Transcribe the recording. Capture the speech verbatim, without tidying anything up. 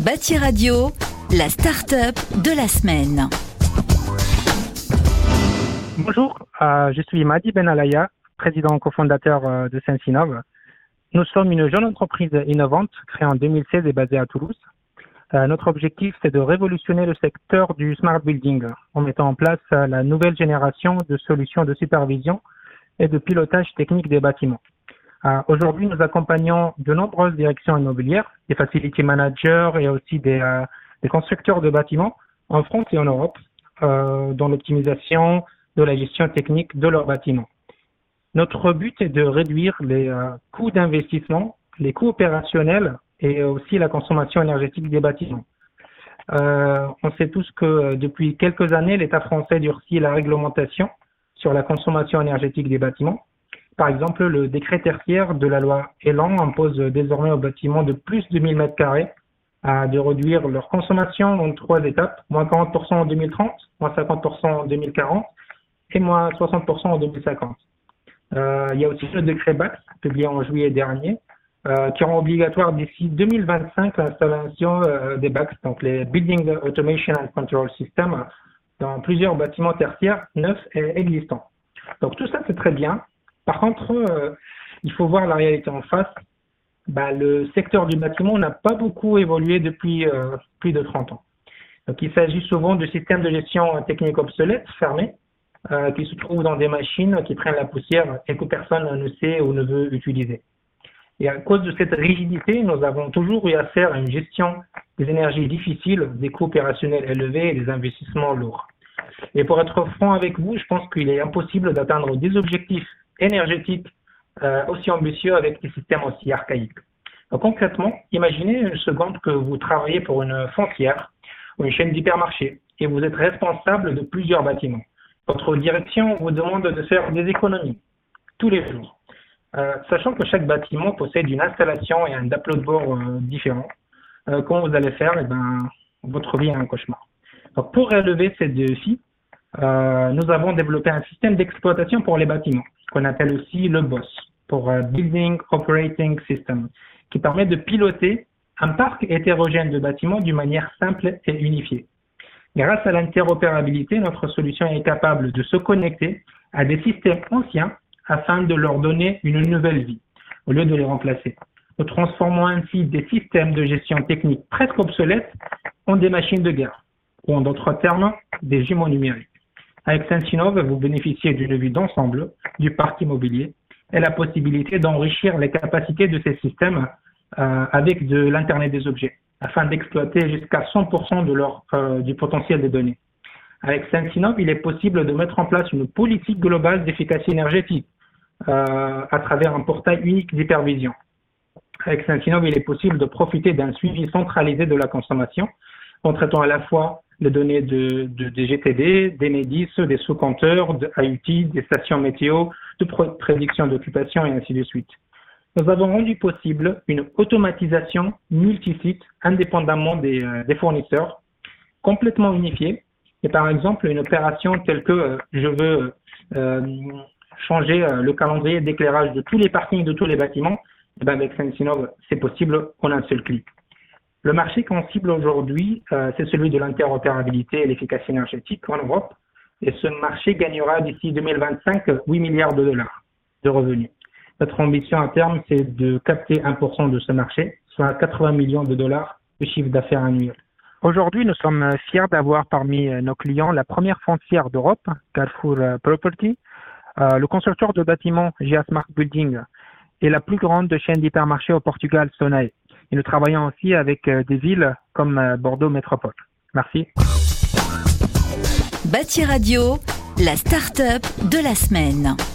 Bâti Radio, la start-up de la semaine. Bonjour, euh, je suis Madi Benalaya, président cofondateur euh, de Sensinov. Nous sommes une jeune entreprise innovante créée en deux mille seize et basée à Toulouse. Euh, notre objectif, c'est de révolutionner le secteur du smart building en mettant en place euh, la nouvelle génération de solutions de supervision et de pilotage technique des bâtiments. Euh, aujourd'hui, nous accompagnons de nombreuses directions immobilières, des facility managers et aussi des, euh, des constructeurs de bâtiments en France et en Europe euh, dans l'optimisation de la gestion technique de leurs bâtiments. Notre but est de réduire les euh, coûts d'investissement, les coûts opérationnels et aussi la consommation énergétique des bâtiments. Euh, on sait tous que euh, depuis quelques années, l'État français durcit la réglementation sur la consommation énergétique des bâtiments. Par exemple, le décret tertiaire de la loi Elan impose désormais aux bâtiments de plus de mille mètres carrés à de réduire leur consommation en trois étapes, moins quarante pour cent en deux mille trente, moins cinquante pour cent en deux mille quarante et moins soixante pour cent en deux mille cinquante. Euh, il y a aussi le décret B A C, publié en juillet dernier, euh, qui rend obligatoire d'ici deux mille vingt-cinq l'installation euh, des B A C, donc les Building Automation and Control Systems, dans plusieurs bâtiments tertiaires neufs et existants. Donc tout ça, c'est très bien. Par contre, euh, il faut voir la réalité en face. Bah, le secteur du bâtiment n'a pas beaucoup évolué depuis euh, plus de trente ans. Donc, il s'agit souvent de systèmes de gestion technique obsolètes, fermés, euh, qui se trouvent dans des machines qui prennent la poussière et que personne ne sait ou ne veut utiliser. Et à cause de cette rigidité, nous avons toujours eu affaire à une gestion des énergies difficiles, des coûts opérationnels élevés et des investissements lourds. Et pour être franc avec vous, je pense qu'il est impossible d'atteindre des objectifs énergétiques euh, aussi ambitieux avec des systèmes aussi archaïques. Donc, concrètement, imaginez une seconde que vous travaillez pour une foncière ou une chaîne d'hypermarchés et vous êtes responsable de plusieurs bâtiments. Votre direction vous demande de faire des économies tous les jours, euh, sachant que chaque bâtiment possède une installation et un upload board euh, différent. Euh, quand vous allez faire, eh ben, votre vie est un cauchemar. Donc, pour relever ces défis, euh, nous avons développé un système d'exploitation pour les bâtiments, qu'on appelle aussi le B O S, pour uh, Building Operating System, qui permet de piloter un parc hétérogène de bâtiments d'une manière simple et unifiée. Grâce à l'interopérabilité, notre solution est capable de se connecter à des systèmes anciens afin de leur donner une nouvelle vie, au lieu de les remplacer. Nous transformons ainsi des systèmes de gestion technique presque obsolètes en des machines de guerre, ou en d'autres termes, des jumeaux numériques. Avec Sensinov, vous bénéficiez d'une vue d'ensemble du parc immobilier et la possibilité d'enrichir les capacités de ces systèmes euh, avec de l'Internet des objets, afin d'exploiter jusqu'à cent pour cent de leur, euh, du potentiel des données. Avec Sensinov, il est possible de mettre en place une politique globale d'efficacité énergétique euh, à travers un portail unique d'hypervision. Avec Sensinov, il est possible de profiter d'un suivi centralisé de la consommation en traitant à la fois les données de, de, des G T D, des Enedis, des sous-compteurs, de A U T, des stations météo, de prédiction d'occupation et ainsi de suite. Nous avons rendu possible une automatisation multisite indépendamment des, euh, des fournisseurs, complètement unifiée. Et par exemple, une opération telle que euh, je veux euh, changer euh, le calendrier d'éclairage de tous les parkings, de tous les bâtiments, et bien avec Sensinov, c'est possible en un seul clic. Le marché qu'on cible aujourd'hui, euh, c'est celui de l'interopérabilité et l'efficacité énergétique en Europe. Et ce marché gagnera d'ici deux mille vingt-cinq huit milliards de dollars de revenus. Notre ambition à terme, c'est de capter un pour cent de ce marché, soit quatre-vingts millions de dollars de chiffre d'affaires annuel. Aujourd'hui, nous sommes fiers d'avoir parmi nos clients la première foncière d'Europe, Carrefour Property, euh, le constructeur de bâtiments G A Smart Building et la plus grande chaîne d'hypermarchés au Portugal, Sonae. Et nous travaillons aussi avec euh, des villes comme euh, Bordeaux Métropole. Merci. Bâti Radio, la start-up de la semaine.